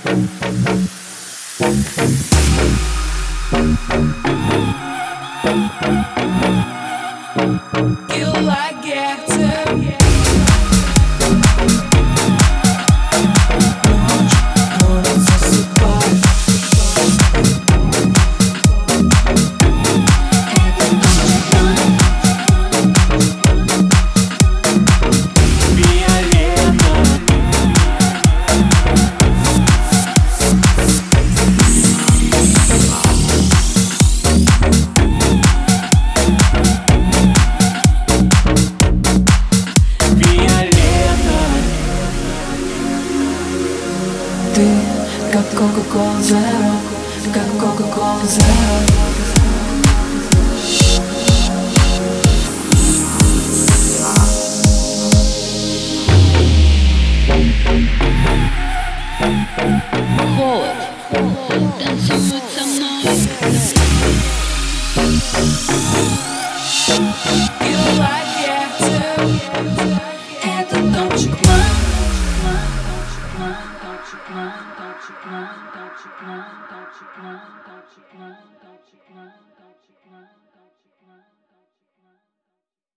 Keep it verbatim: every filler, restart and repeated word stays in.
You like acting. Ты как Coca-Cola Zero, как Coca-Cola Zero. Холод, танцуют со мной. You like acting. Это Dolce Plan. Dolce Plan, Dolce Plan, Dolce Plan, Dolce Plan, Dolce Plan, Dolce Plan, Dolce Plan, Dolce Plan.